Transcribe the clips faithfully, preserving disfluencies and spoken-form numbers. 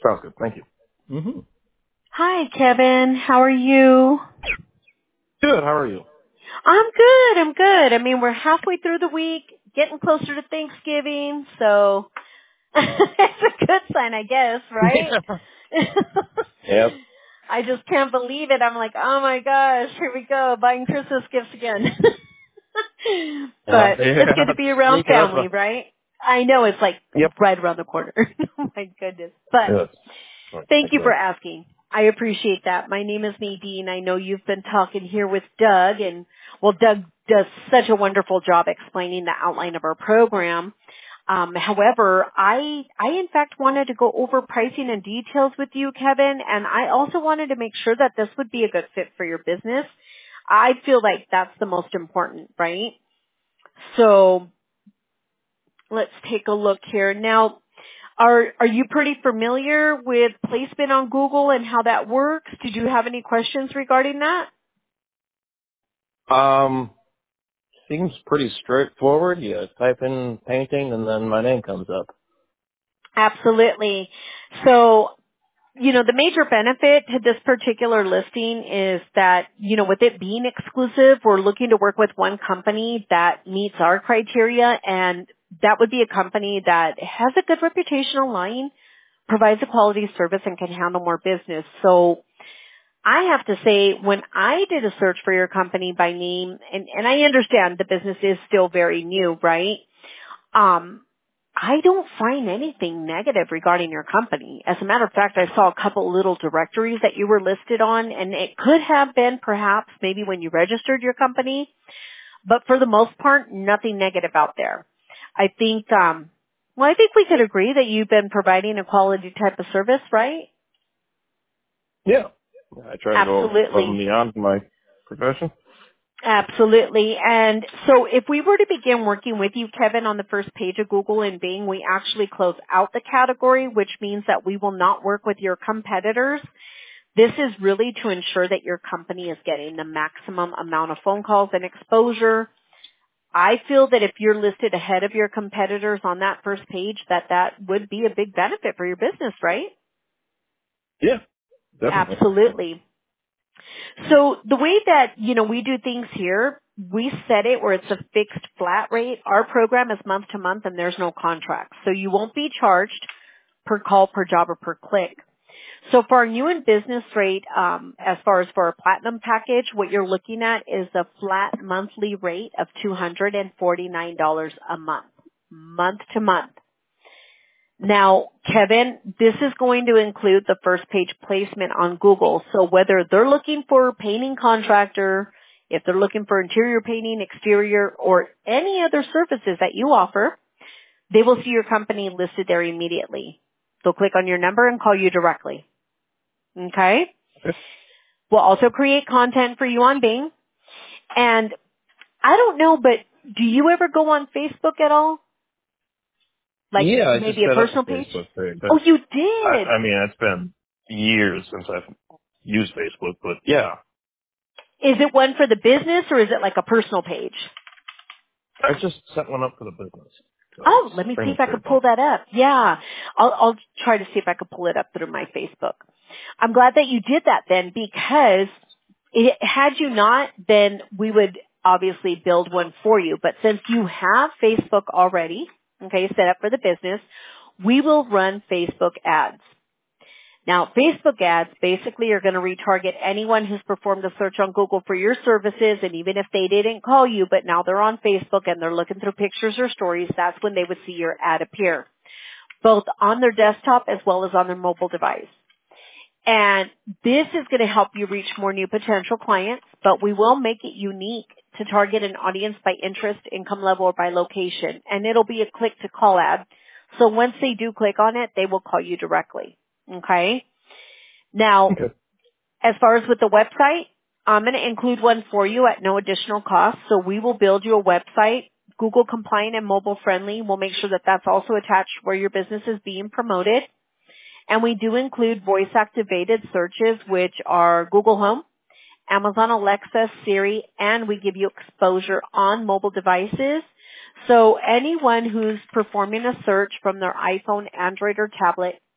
Sounds good. Thank you. Mm-hmm. Hi, Kevin. How are you? Good. How are you? I'm good. I'm good. I mean, we're halfway through the week, getting closer to Thanksgiving, so it's a good sign, I guess, right? Yep. I just can't believe it. I'm like, oh my gosh, here we go, buying Christmas gifts again. Uh, But yeah. it's good to be around Sneaking up. family, right? I know it's like Yep. right around the corner. Oh my goodness. But Yes. Right. thank you for Exactly. asking. I appreciate that. My name is Nadine. I know you've been talking here with Doug, and well, Doug does such a wonderful job explaining the outline of our program. Um, however, I, I in fact wanted to go over pricing and details with you, Kevin, and I also wanted to make sure that this would be a good fit for your business. I feel like that's the most important, right? So let's take a look here. Now, are are you pretty familiar with placement on Google and how that works? Did you have any questions regarding that? Um, seems pretty straightforward. You type in painting and then my name comes up. Absolutely. So, you know, the major benefit to this particular listing is that, you know, with it being exclusive, we're looking to work with one company that meets our criteria, and that would be a company that has a good reputation online, provides a quality service, and can handle more business. So I have to say, when I did a search for your company by name, and, and I understand the business is still very new, right? Um, I don't find anything negative regarding your company. As a matter of fact, I saw a couple little directories that you were listed on, and it could have been perhaps maybe when you registered your company, but for the most part, nothing negative out there. I think, um, well, I think we could agree that you've been providing a quality type of service, right? Yeah. I try to go above and Absolutely. beyond my profession. Absolutely. And so if we were to begin working with you, Kevin, on the first page of Google and Bing, we actually close out the category, which means that we will not work with your competitors. This is really to ensure that your company is getting the maximum amount of phone calls and exposure. I feel that if you're listed ahead of your competitors on that first page, that that would be a big benefit for your business, right? Yeah. Definitely. Absolutely. So the way that, you know, we do things here, we set it where it's a fixed flat rate. Our program is month to month and there's no contract. So you won't be charged per call, per job, or per click. So for our new and business rate, um, as far as for our platinum package, what you're looking at is a flat monthly rate of two hundred forty-nine dollars a month, month to month. Now, Kevin, this is going to include the first page placement on Google. So whether they're looking for a painting contractor, if they're looking for interior painting, exterior, or any other services that you offer, they will see your company listed there immediately. They'll click on your number and call you directly. Okay? Okay. We'll also create content for you on Bing. And I don't know, but do you ever go on Facebook at all? Like Yeah, I just maybe a set up a personal page? Facebook page. Oh, you I, did. I mean, it's been years since I've used Facebook, but yeah. Is it one for the business or is it like a personal page? I just set one up for the business. So Oh, it's let me see Spring if I can Table. pull that up. Yeah. I'll, I'll try to see if I can pull it up through my Facebook. I'm glad that you did that then, because it, had you not, then we would obviously build one for you. But since you have Facebook already, okay, set up for the business, we will run Facebook ads. Now, Facebook ads basically are going to retarget anyone who's performed a search on Google for your services, and even if they didn't call you, but now they're on Facebook and they're looking through pictures or stories, that's when they would see your ad appear, both on their desktop as well as on their mobile device. And this is going to help you reach more new potential clients, but we will make it unique to target an audience by interest, income level, or by location. And it'll be a click-to-call ad. So once they do click on it, they will call you directly. Okay? Now, Okay. as far as with the website, I'm going to include one for you at no additional cost. So we will build you a website, Google compliant and mobile friendly. We'll make sure that that's also attached where your business is being promoted. And we do include voice activated searches, which are Google Home, Amazon Alexa, Siri, and we give you exposure on mobile devices. So anyone who's performing a search from their iPhone, Android, or tablet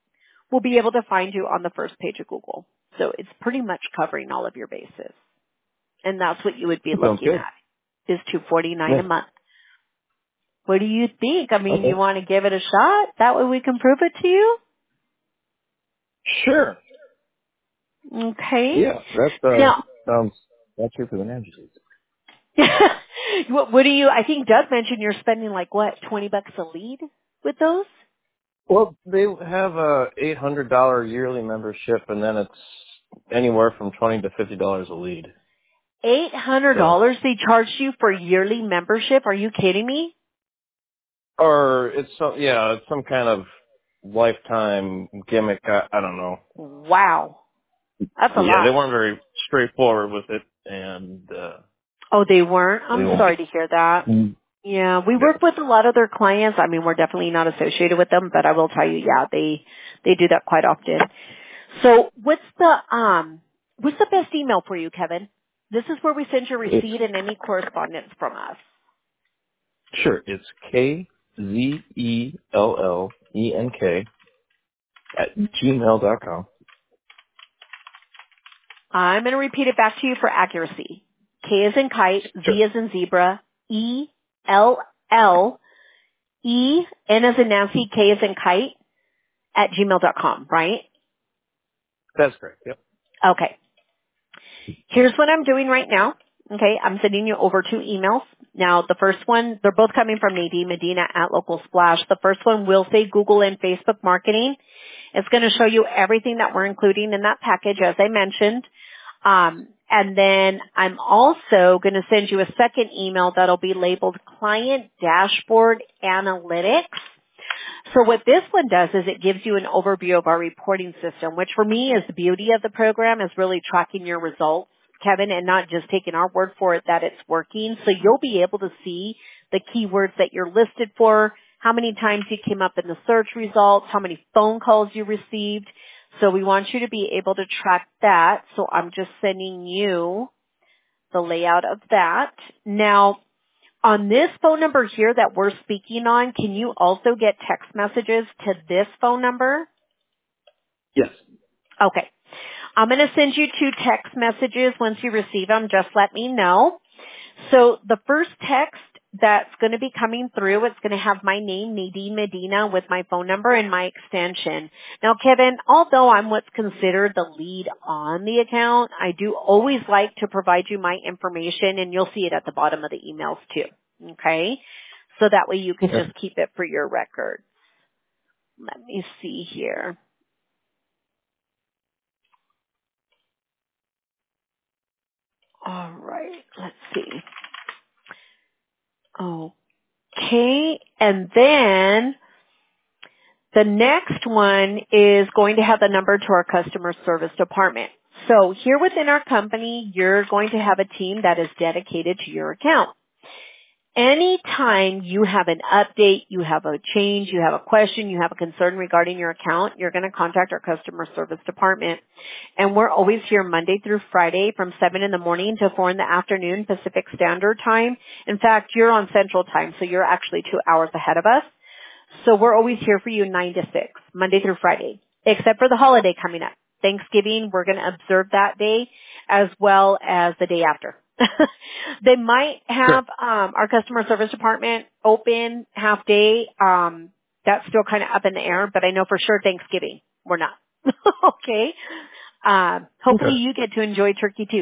will be able to find you on the first page of Google. So it's pretty much covering all of your bases. And that's what you would be That sounds looking good. at, is two hundred forty-nine dollars Yeah. a month. What do you think? I mean, you Okay. want to give it a shot? That way we can prove it to you? Sure. Okay. Yeah. That uh, Now, sounds that's true for the Nancy. what, what do you, I think Doug mentioned you're spending like what, twenty bucks a lead with those? Well, they have a eight hundred dollar yearly membership, and then it's anywhere from twenty to fifty dollars a lead. eight hundred So, dollars they charged you for yearly membership? Are you kidding me? or it's some yeah, it's some kind of lifetime gimmick. I, I don't know. Wow. That's a Yeah, they lot. weren't very straightforward with it, and uh, Oh, they weren't? they I'm won't. sorry to hear that. Mm. Yeah, we Yeah. work with a lot of their clients. I mean, we're definitely not associated with them, but I will tell you, yeah, they, they do that quite often. So what's the, um, what's the best email for you, Kevin? This is where we send your It's receipt and any correspondence from us. sure. It's K Z E L L E N K at gmail dot com. I'm going to repeat it back to you for accuracy. K as in kite, Sure. Z as in zebra, E, L, L, E, N as in Nancy, K as in kite, at gmail dot com, right? That's correct. Yep. Okay. Here's what I'm doing right now. Okay, I'm sending you over two emails. Now, the first one, they're both coming from Nadine Medina at Local Splash. The first one will say Google and Facebook marketing. It's going to show you everything that we're including in that package, as I mentioned. Um, and then I'm also going to send you a second email that'll be labeled Client Dashboard Analytics. So what this one does is it gives you an overview of our reporting system, which for me is the beauty of the program, is really tracking your results, Kevin, and not just taking our word for it that it's working. So you'll be able to see the keywords that you're listed for, how many times you came up in the search results, how many phone calls you received. So we want you to be able to track that. So I'm just sending you the layout of that. Now, on this phone number here that we're speaking on, can you also get text messages to this phone number? Yes. Okay. I'm going to send you two text messages. Once you receive them, just let me know. So the first text that's going to be coming through, it's going to have my name, Nadine Medina, with my phone number and my extension. Now, Kevin, although I'm what's considered the lead on the account, I do always like to provide you my information, and you'll see it at the bottom of the emails too. Okay? So that way you can Okay. just keep it for your record. Let me see here. All right. Let's see. Okay. And then the next one is going to have the number to our customer service department. So here within our company, you're going to have a team that is dedicated to your account. Anytime you have an update, you have a change, you have a question, you have a concern regarding your account, you're going to contact our customer service department. And we're always here Monday through Friday from seven in the morning to four in the afternoon Pacific Standard Time. In fact, you're on Central Time, so you're actually two hours ahead of us. So we're always here for you nine to six, Monday through Friday, except for the holiday coming up. Thanksgiving, we're going to observe that day as well as the day after. They might Sure. have um, our customer service department open half day. Um, that's still kind of up in the air, but I know for sure Thanksgiving we're not. Okay. Um, hopefully Okay. you get to enjoy turkey too.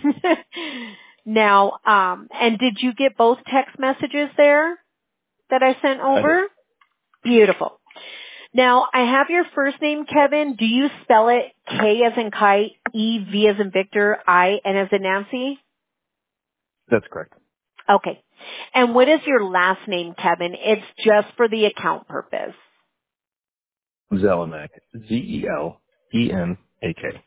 Now, um, and did you get both text messages there that I sent I did. over? Beautiful. Now, I have your first name, Kevin. Do you spell it K as in kite, E, V as in Victor, I, N as in Nancy? That's correct. Okay. And what is your last name, Kevin? It's just for the account purpose. Zelenak. Z E L E N A K.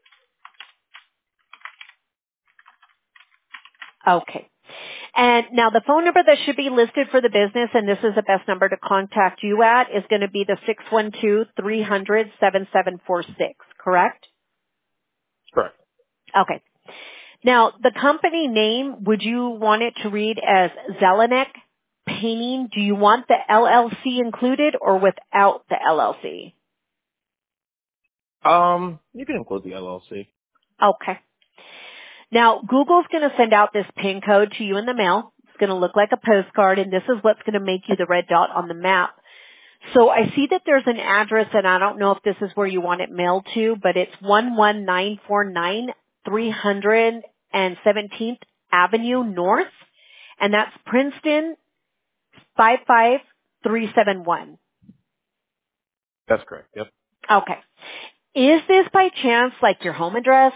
Okay. And now the phone number that should be listed for the business, and this is the best number to contact you at, is going to be the six one two, three hundred, seven seven four six, correct? Correct. Okay. Now, the company name, would you want it to read as Zelenak Painting? Do you want the L L C included or without the L L C? Um, you can include the L L C. Okay. Now, Google's going to send out this PIN code to you in the mail. It's going to look like a postcard, and this is what's going to make you the red dot on the map. So I see that there's an address, and I don't know if this is where you want it mailed to, but it's one one nine four nine three hundred seventeenth Avenue North, and that's Princeton five five three seven one. That's correct. Yep. Okay. Is this by chance like your home address?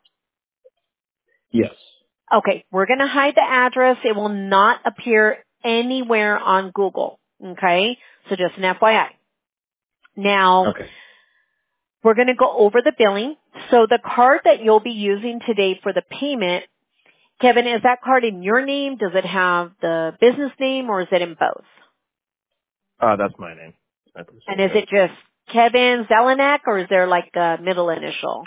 Yes. Okay, we're going to hide the address. It will not appear anywhere on Google. Okay? So just an F Y I. Now, Okay. we're going to go over the billing. So the card that you'll be using today for the payment, Kevin, is that card in your name? Does it have the business name or is it in both? Uh, that's my name. My personal And is name. it just Kevin Zelenak or is there like a middle initial?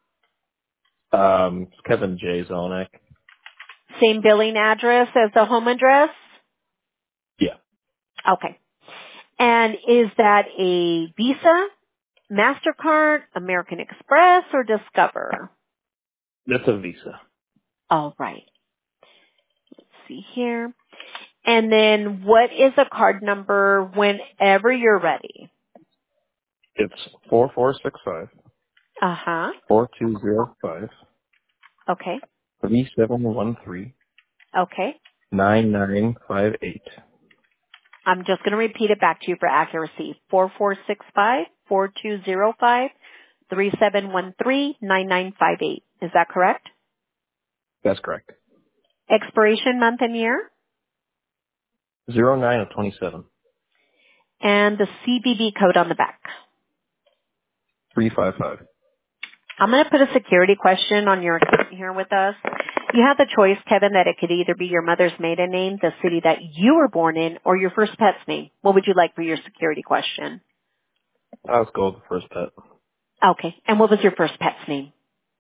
Um, it's Kevin J. Zelenak. Same billing address as the home address? Yeah. Okay. And is that a Visa, MasterCard, American Express, or Discover? That's a Visa. All right. Let's see here. And then what is a card number whenever you're ready? It's four four six five Uh-huh. four two zero five Okay. three seven one three Okay. nine nine five eight. I'm just going to repeat it back to you for accuracy. Four four six five four two zero five three seven one three nine nine five eight. Is that correct? That's correct. Expiration month and year? Zero nine of twenty seven. And the C V V code on the back. Three five five. I'm going to put a security question on your account here with us. You have the choice, Kevin, that it could either be your mother's maiden name, the city that you were born in, or your first pet's name. What would you like for your security question? Let's go with the first pet. Okay. And what was your first pet's name?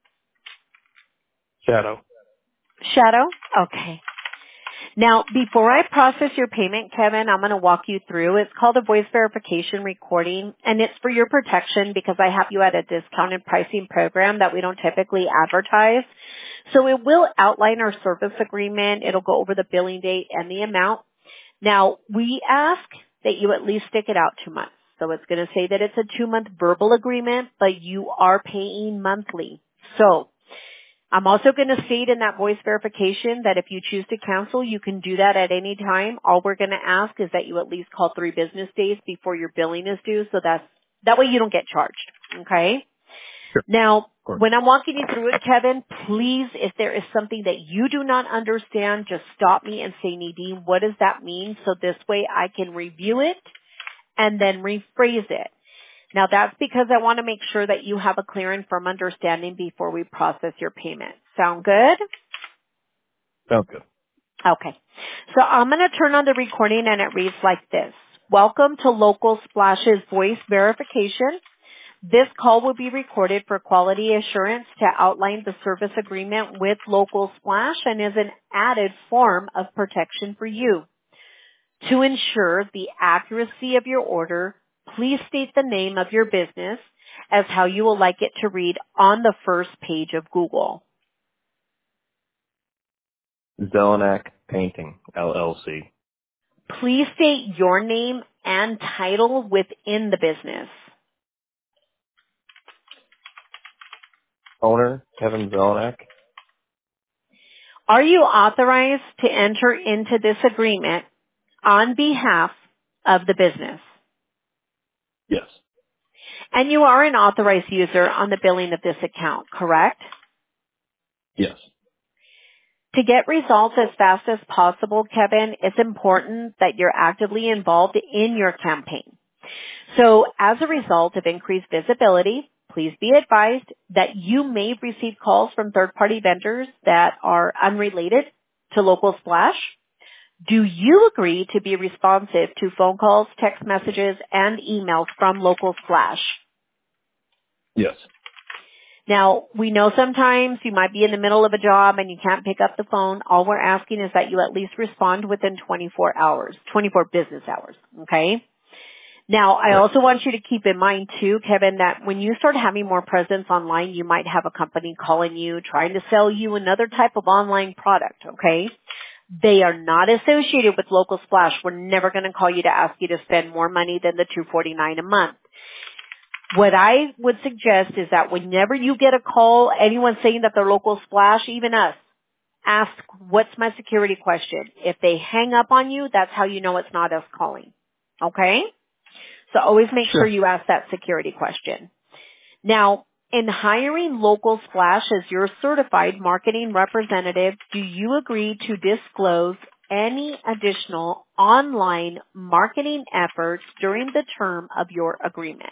Shadow. Shadow? Okay. Now, before I process your payment, Kevin, I'm going to walk you through. It's called a voice verification recording, and it's for your protection because I have you at a discounted pricing program that we don't typically advertise. So it will outline our service agreement. It'll go over the billing date and the amount. Now, we ask that you at least stick it out two months. So it's going to say that it's a two-month verbal agreement, but you are paying monthly. So I'm also going to state in that voice verification that if you choose to cancel, you can do that at any time. All we're going to ask is that you at least call three business days before your billing is due, so that's, that way you don't get charged. Okay? Sure. Now, Of course. when I'm walking you through it, Kevin, please, if there is something that you do not understand, just stop me and say, Nadine, what does that mean? So this way I can review it and then rephrase it. Now that's because I want to make sure that you have a clear and firm understanding before we process your payment. Sound good? Sounds good. Okay. So I'm going to turn on the recording and it reads like this. Welcome to Local Splash's voice verification. This call will be recorded for quality assurance to outline the service agreement with Local Splash and is an added form of protection for you. To ensure the accuracy of your order, please state the name of your business as how you will like it to read on the first page of Google. Zelenak Painting, L L C. Please state your name and title within the business. Owner, Kevin Zelenak. Are you authorized to enter into this agreement on behalf of the business? Yes. And you are an authorized user on the billing of this account, correct? Yes. To get results as fast as possible, Kevin, it's important that you're actively involved in your campaign. So as a result of increased visibility, please be advised that you may receive calls from third-party vendors that are unrelated to Local Splash. Do you agree to be responsive to phone calls, text messages, and emails from Local Splash? Yes. Now, we know sometimes you might be in the middle of a job and you can't pick up the phone. All we're asking is that you at least respond within twenty-four hours, twenty-four business hours, okay? Now, I Right. also want you to keep in mind too, Kevin, that when you start having more presence online, you might have a company calling you, trying to sell you another type of online product, okay? They are not associated with Local Splash. We're never going to call you to ask you to spend more money than the two hundred forty-nine dollars a month. What I would suggest is that whenever you get a call, anyone saying that they're Local Splash, even us, ask, what's my security question? If they hang up on you, that's how you know it's not us calling. Okay? So always make sure Sure. you ask that security question. Now, in hiring Local Splash as your certified marketing representative, do you agree to disclose any additional online marketing efforts during the term of your agreement?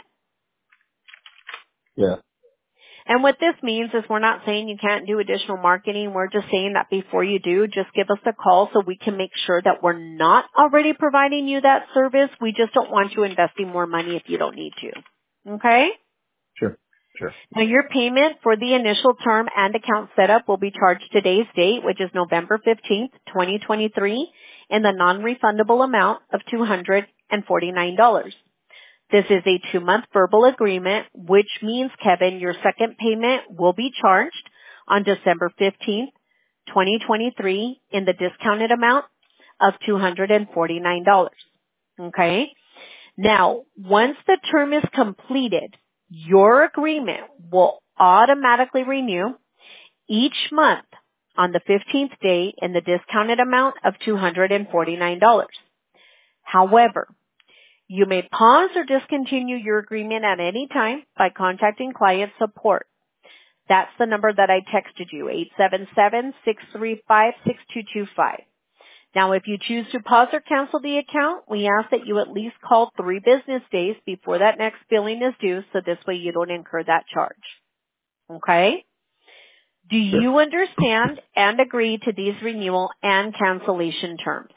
Yeah. And what this means is we're not saying you can't do additional marketing. We're just saying that before you do, just give us a call so we can make sure that we're not already providing you that service. We just don't want you investing more money if you don't need to. Okay? Sure. Sure. Now your payment for the initial term and account setup will be charged today's date, which is November fifteenth, twenty twenty-three, in the non-refundable amount of two hundred forty-nine dollars. This is a two-month verbal agreement, which means, Kevin, your second payment will be charged on December fifteenth, twenty twenty-three, in the discounted amount of two hundred forty-nine dollars. Okay? Now, once the term is completed, your agreement will automatically renew each month on the fifteenth day in the discounted amount of two hundred forty-nine dollars. However, you may pause or discontinue your agreement at any time by contacting client support. That's the number that I texted you, eight seven seven, six three five, six two two five. Now, if you choose to pause or cancel the account, we ask that you at least call three business days before that next billing is due, so this way you don't incur that charge. Okay? Do Sure. you understand and agree to these renewal and cancellation terms?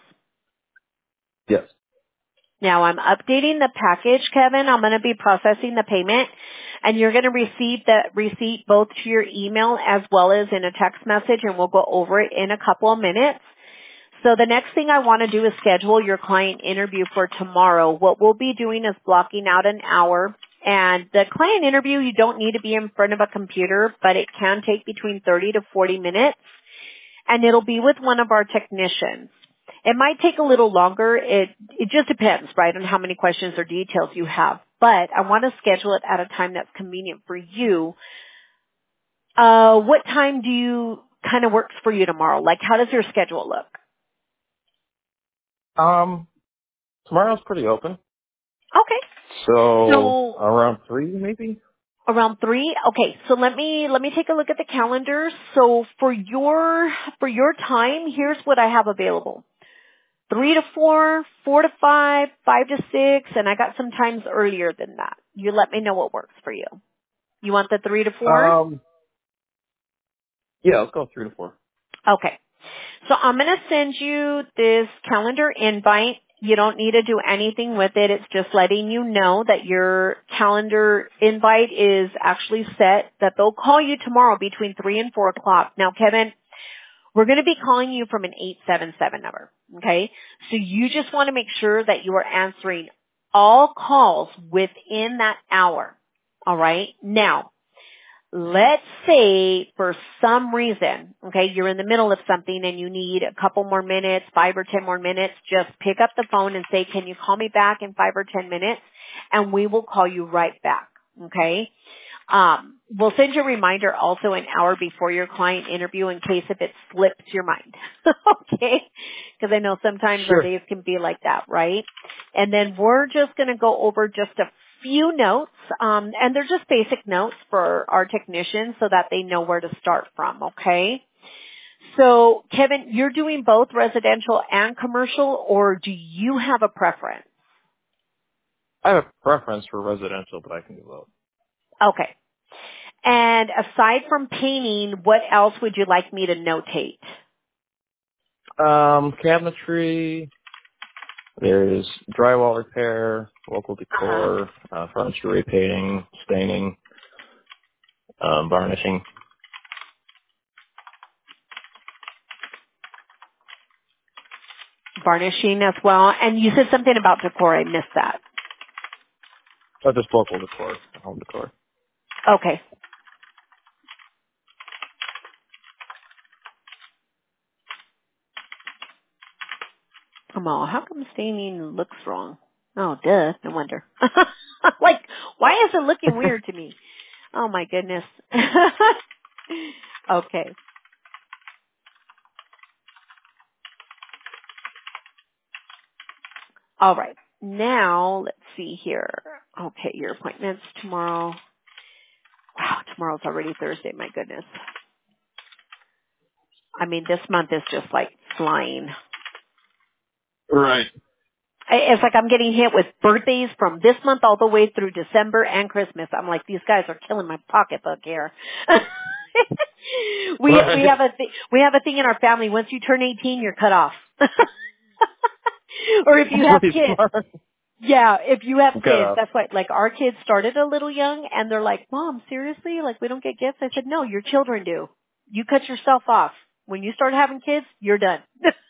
Yes. Now, I'm updating the package, Kevin. I'm going to be processing the payment, and you're going to receive the receipt both to your email as well as in a text message, and we'll go over it in a couple of minutes. So the next thing I want to do is schedule your client interview for tomorrow. What we'll be doing is blocking out an hour. And the client interview, you don't need to be in front of a computer, but it can take between thirty to forty minutes. And it'll be with one of our technicians. It might take a little longer. It it just depends, right, on how many questions or details you have. But I want to schedule it at a time that's convenient for you. Uh, what time do you kind of works for you tomorrow? Like, how does your schedule look? Um, tomorrow's pretty open. Okay. So So around three, maybe. around three? Okay. So let me, let me take a look at the calendar. So for your, for your time, here's what I have available. Three to four, four to five, five to six, and I got some times earlier than that. You let me know what works for you. You want the three to four? Um, yeah, let's go three to four. Okay. So I'm going to send you this calendar invite. You don't need to do anything with it. It's just letting you know that your calendar invite is actually set, that they'll call you tomorrow between three and four o'clock. Now, Kevin, we're going to be calling you from an eight seven seven number, okay? So you just want to make sure that you are answering all calls within that hour, all right? Now, let's say for some reason, okay, you're in the middle of something and you need a couple more minutes, five or ten more minutes, just pick up the phone and say, can you call me back in five or ten minutes? And we will call you right back, okay? Um, we'll send you a reminder also an hour before your client interview in case if it slips your mind, okay? Because I know sometimes our Sure. days can be like that, right? And then we're just going to go over just a few notes, um, and they're just basic notes for our technicians so that they know where to start from, okay? So, Kevin, you're doing both residential and commercial, or do you have a preference? I have a preference for residential, but I can do both. Okay. And aside from painting, what else would you like me to notate? Um, cabinetry. There's drywall repair, local Uh-huh. decor, uh, furniture repainting, staining, um, varnishing. Varnishing as well. And you said something about decor. I missed that. Oh, just local decor, home decor. Okay. Come on, how come staining looks wrong? Oh, duh, no wonder. Like, why is it looking weird to me? Oh my goodness. Okay. All right. Now, let's see here. Okay, your appointment's tomorrow. Wow, tomorrow's already Thursday, my goodness. I mean, this month is just like flying. Right. I- It's like I'm getting hit with birthdays from this month all the way through December and Christmas. I'm like, these guys are killing my pocketbook here. we we Right. have a th- we have a thing in our family. Once you turn eighteen, you're cut off. Or if you That's have pretty kids, smart. yeah, if you have Cut kids, off. that's why. Like our kids started a little young, and they're like, "Mom, seriously? Like we don't get gifts?" I said, "No, your children do. You cut yourself off when you start having kids. You're done."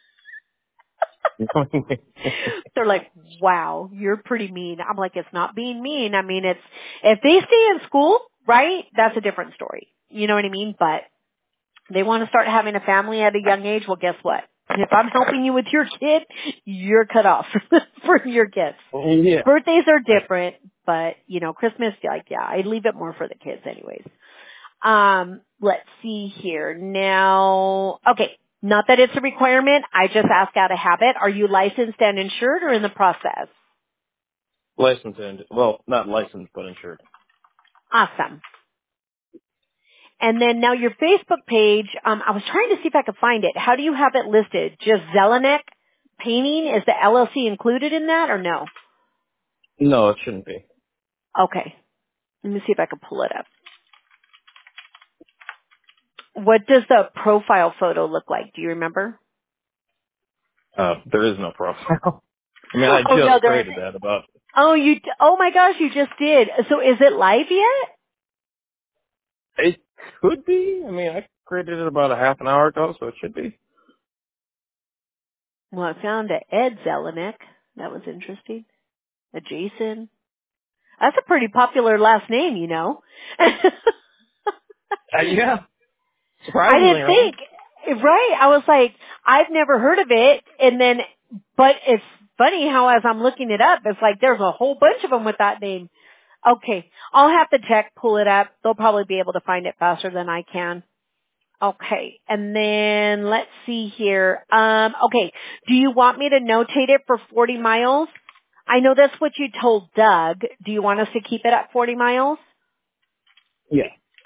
They're like, wow, you're pretty mean. I'm like, it's not being mean. I mean, it's, if they stay in school, right, that's a different story. You know what I mean? But they want to start having a family at a young age. Well, guess what? If I'm helping you with your kid, you're cut off from your kids. Yeah. Birthdays are different, but you know, Christmas, like, yeah, I leave it more for the kids anyways. Um, let's see here. Now, okay, not that it's a requirement. I just ask out of habit. Are you licensed and insured or in the process? Licensed and, well, not licensed, but insured. Awesome. And then now your Facebook page, um, I was trying to see if I could find it. How do you have it listed? Just Zelenek Painting? Is the L L C included in that or no? No, it shouldn't be. Okay. Let me see if I can pull it up. What does the profile photo look like? Do you remember? Uh, there is no profile. I mean, I Oh no, just there created isn't. that about, Oh, you, oh my gosh, you just did. So is it live yet? it could be. I mean, I created it about a half an hour ago, so it should be. Well, I found a Ed Zelenek. That was interesting. A Jason. That's a pretty popular last name, you know. Uh, yeah. I Surprisingly, didn't right? think, right? I was like, I've never heard of it. And then, but it's funny how as I'm looking it up, it's like there's a whole bunch of them with that name. Okay. I'll have to check, pull it up. They'll probably be able to find it faster than I can. Okay. And then let's see here. Um, okay. Do you want me to notate it for forty miles? I know that's what you told Doug. Do you want us to keep it at forty miles? Yeah.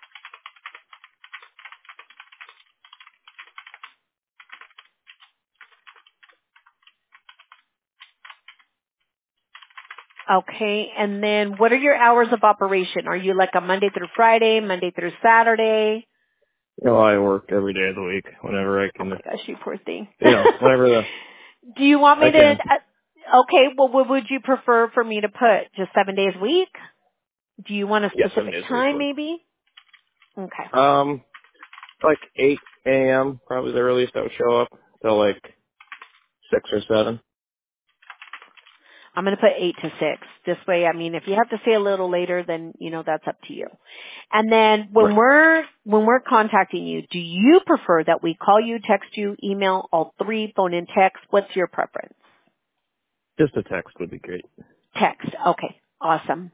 Okay. And then what are your hours of operation? Are you like a Monday through Friday, Monday through Saturday? You know, I work every day of the week whenever I Oh can, my gosh, you poor thing. you know, whenever the, Do you want me I to, can. uh, okay, well what would you prefer for me to put? Just seven days a week? Do you want a Yeah, seven specific days a week time work. maybe? Okay. Um, like eight a.m. probably the earliest I would show up till like six or seven. I'm going to put eight to six. This way, I mean, if you have to stay a little later, then, you know, that's up to you. And then when Right. we're, when we're contacting you, do you prefer that we call you, text you, email, all three, phone and text? What's your preference? Just a text would be great. Text. Okay. Awesome.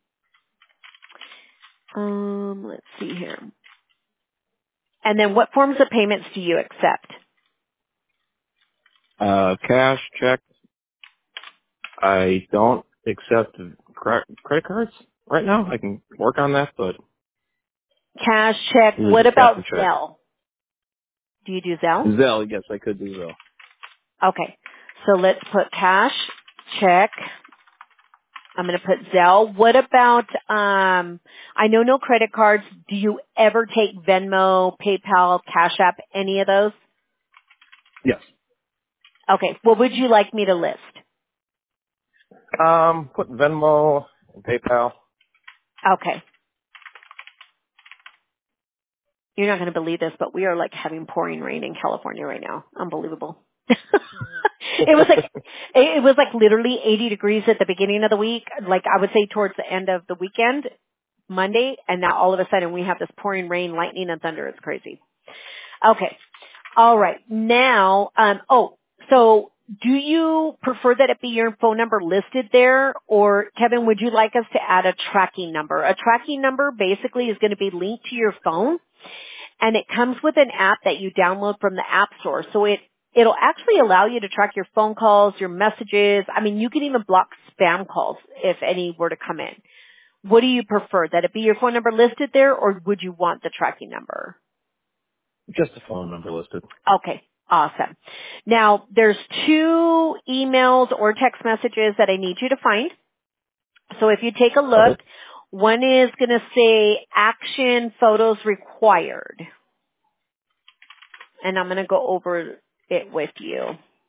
Um, let's see here. And then what forms of payments do you accept? Uh, cash, check. I don't accept cre- credit cards right now. I can work on that, but Cash, check. usually What just cash about and check. Zelle? Do you do Zelle? Zelle, yes, I could do Zelle. Okay. So let's put cash, check. I'm going to put Zelle. What about, um, I know no credit cards. Do you ever take Venmo, PayPal, Cash App, any of those? Yes. Okay. What would you like me to list? Um, put Venmo and PayPal. Okay. You're not going to believe this, but we are like having pouring rain in California right now. Unbelievable. It was like, it was like literally eighty degrees at the beginning of the week, like I would say towards the end of the weekend, Monday, and now all of a sudden we have this pouring rain, lightning, and thunder. It's crazy. Okay. All right. Now, um, oh, so do you prefer that it be your phone number listed there, or Kevin, would you like us to add a tracking number? A tracking number basically is going to be linked to your phone, and it comes with an app that you download from the App Store. So it it'll actually allow you to track your phone calls, your messages. I mean, you can even block spam calls if any were to come in. What do you prefer? That it be your phone number listed there, or would you want the tracking number? Just the phone number listed. Okay, awesome. Now, there's two emails or text messages that I need you to find. So if you take a look, Okay. one is going to say action photos required. And I'm going to go over it with you.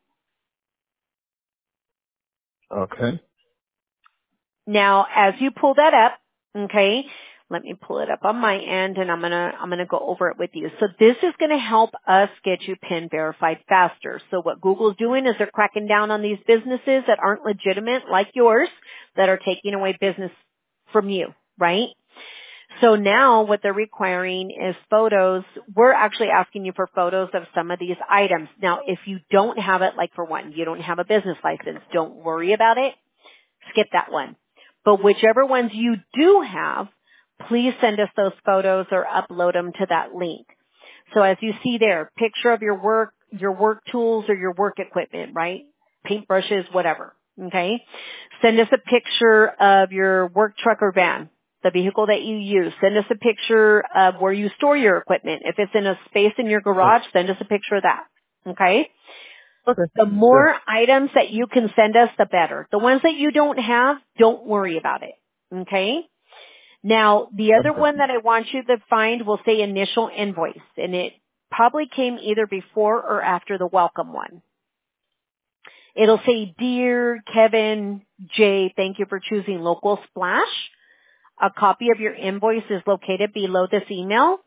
Okay. Now, as you pull that up, okay, let me pull it up on my end and I'm going to, I'm going to go over it with you. So this is going to help us get you PIN verified faster. So what Google's doing is they're cracking down on these businesses that aren't legitimate like yours that are taking away business from you, right? So now what they're requiring is photos. We're actually asking you for photos of some of these items. Now, if you don't have it, like for one, you don't have a business license, don't worry about it. Skip that one. But whichever ones you do have, please send us those photos or upload them to that link. So as you see there, picture of your work, your work tools or your work equipment, right? Paintbrushes, whatever. Okay? Send us a picture of your work truck or van, the vehicle that you use. Send us a picture of where you store your equipment. If it's in a space in your garage, send us a picture of that. Okay? Okay. The Sure. more items that you can send us, the better. The ones that you don't have, don't worry about it. Okay? Now, the other Okay. one that I want you to find will say initial invoice, and it probably came either before or after the welcome one. It'll say, Dear Kevin J, thank you for choosing Local Splash. A copy of your invoice is located below this email.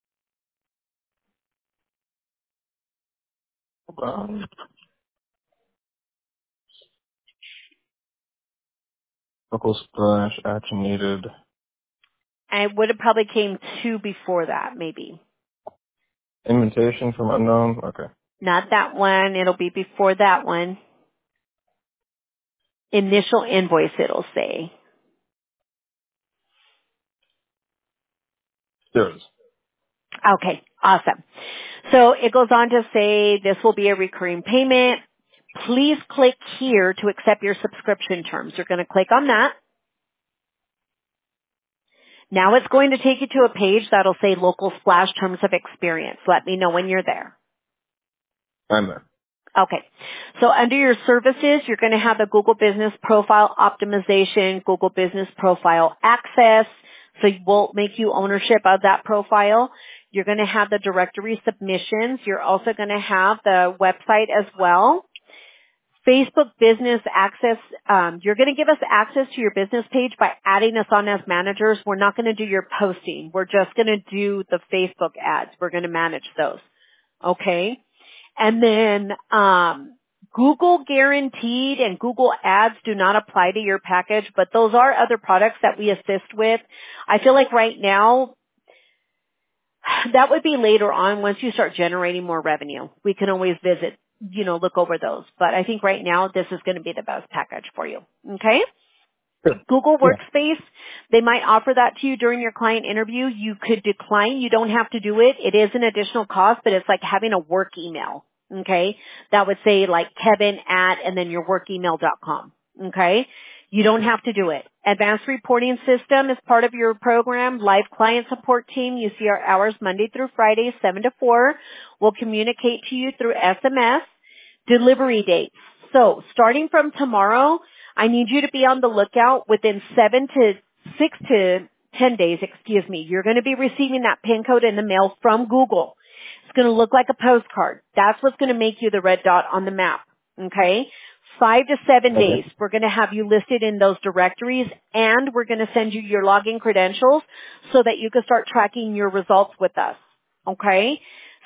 Um, local splash action needed. And it would have probably came two before that, maybe. Invitation from unknown. Okay. Not that one. It'll be before that one. Initial invoice, it'll say. There it is. Okay, awesome. So it goes on to say this will be a recurring payment. Please click here to accept your subscription terms. You're going to click on that. Now it's going to take you to a page that'll say Local Splash Terms of Experience. Let me know when you're there. I'm there. Okay. So under your services, you're going to have the Google Business Profile Optimization, Google Business Profile Access. So we'll make you ownership of that profile. You're going to have the directory submissions. You're also going to have the website as well. Facebook Business Access, um, you're going to give us access to your business page by adding us on as managers. We're not going to do your posting. We're just going to do the Facebook ads. We're going to manage those. Okay? And then um, Google Guaranteed and Google Ads do not apply to your package, but those are other products that we assist with. I feel like right now, that would be later on once you start generating more revenue. We can always visit, you know, look over those. But I think right now this is going to be the best package for you. Okay? Sure. Google Yeah. Workspace, they might offer that to you during your client interview. You could decline. You don't have to do it. It is an additional cost, but it's like having a work email. Okay? That would say like Kevin at and then your work email dot com. Okay? You don't have to do it. Advanced Reporting System is part of your program. Live Client Support Team, you see our hours Monday through Friday, seven to four. We'll communicate to you through S M S. Delivery dates. So starting from tomorrow, I need you to be on the lookout within seven to six to ten days, excuse me. You're going to be receiving that PIN code in the mail from Google. It's going to look like a postcard. That's what's going to make you the red dot on the map. Okay? Five to seven days, Okay. we're going to have you listed in those directories, and we're going to send you your login credentials so that you can start tracking your results with us. Okay?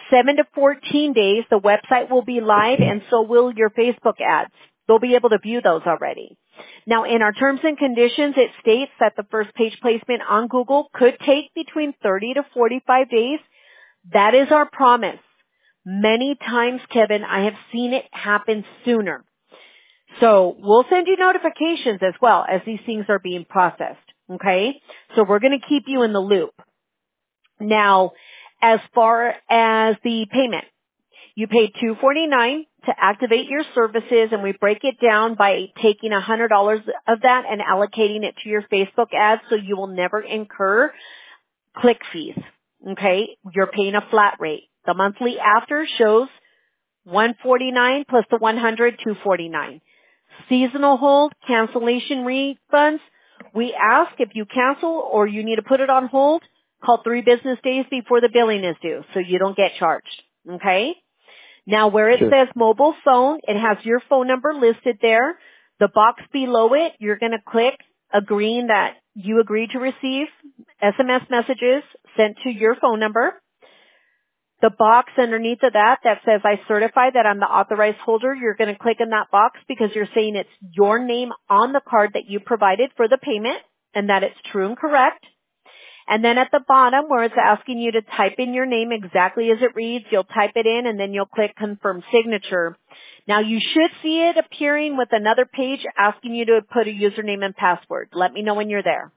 seven to fourteen days, the website will be live and so will your Facebook ads. They'll be able to view those already. Now, in our terms and conditions, it states that the first page placement on Google could take between thirty to forty-five days. That is our promise. Many times, Kevin, I have seen it happen sooner. So we'll send you notifications as well as these things are being processed. Okay? So we're going to keep you in the loop. Now, as far as the payment, you paid two hundred forty-nine dollars to activate your services, and we break it down by taking one hundred dollars of that and allocating it to your Facebook ads, so you will never incur click fees. Okay? You're paying a flat rate. The monthly after shows one hundred forty-nine dollars plus the one hundred dollars, two hundred forty-nine dollars. Seasonal hold, cancellation refunds. We ask if you cancel or you need to put it on hold, call three business days before the billing is due so you don't get charged. Okay? Now where it Sure. says mobile phone, it has your phone number listed there. The box below it, you're going to click agreeing that you agree to receive S M S messages sent to your phone number. The box underneath of that that says I certify that I'm the authorized holder, you're going to click in that box because you're saying it's your name on the card that you provided for the payment and that it's true and correct. And then at the bottom where it's asking you to type in your name exactly as it reads, you'll type it in and then you'll click confirm signature. Now you should see it appearing with another page asking you to put a username and password. Let me know when you're there.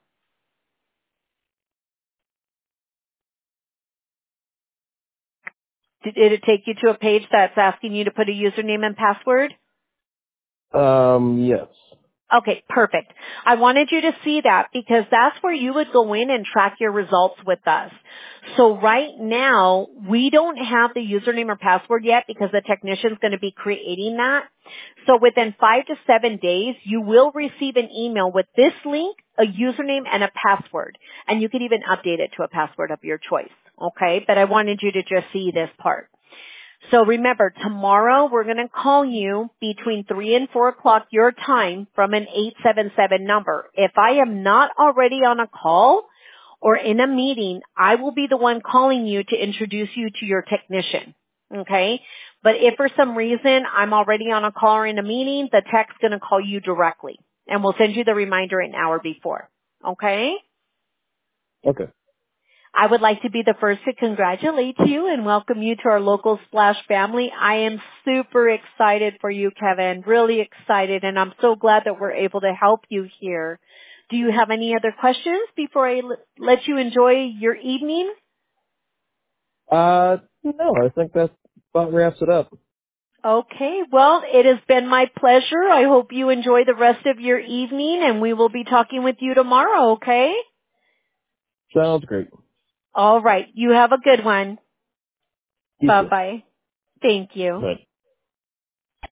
Did it take you to a page that's asking you to put a username and password? Um, yes. Okay, perfect. I wanted you to see that because that's where you would go in and track your results with us. So right now, we don't have the username or password yet because the technician's going to be creating that. So within five to seven days, you will receive an email with this link, a username, and a password. And you could even update it to a password of your choice. Okay, but I wanted you to just see this part. So remember, tomorrow we're going to call you between three and four o'clock your time from an eight seven seven number. If I am not already on a call or in a meeting, I will be the one calling you to introduce you to your technician. Okay? But if for some reason I'm already on a call or in a meeting, the tech's going to call you directly. And we'll send you the reminder an hour before. Okay? Okay. I would like to be the first to congratulate you and welcome you to our local Splash family. I am super excited for you, Kevin. Really excited, and I'm so glad that we're able to help you here. Do you have any other questions before I l- let you enjoy your evening? Uh, no, I think that about wraps it up. Okay, well, it has been my pleasure. I hope you enjoy the rest of your evening, and we will be talking with you tomorrow, okay? Sounds great. All right, you have a good one. You too. Bye-bye. Thank you. Bye.